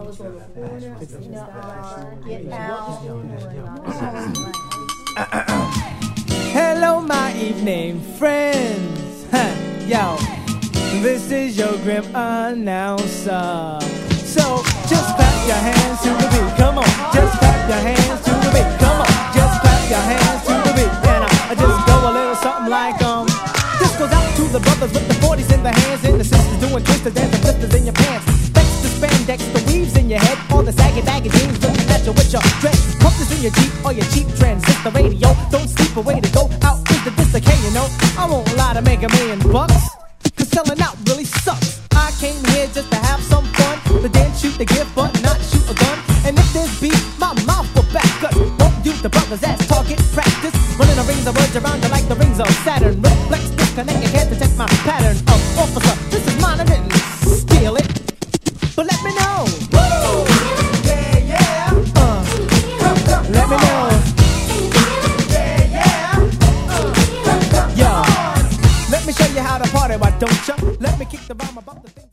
Hello, my evening friends. Yo, this is your grim announcer. So just clap your hands to the beat. Come on, just clap your hands to the beat. Come on, just clap your hands to the beat. And I just go a little something like This goes out to the brothers with the 40s in their hands, and the sisters doing twisters and the blisters in your pants. Thanks to spandex, the weaves in your head, all the saggy baggy jeans looking at you with your dread. Pumpers in your Jeep or your cheap transistor radio. Don't sleep, away to go out is the discount, you know. I won't lie to make $1,000,000, cause selling out really sucks. I came here just to have some fun, to dance, shoot the gift, but not shoot a gun. And if there's beef, my mouth will back up. Won't use the brothers as target practice. Running the rings of words around you like the rings of Saturn. Reflex, disconnect, you can't detect my pattern of officer. This is mine, I didn't steal it, but let me know. Woo! Yeah, yeah. Let me know. Yeah, yeah. Yo, let me show you how to party, why don't ya? Let me kick the rhyme about the thing.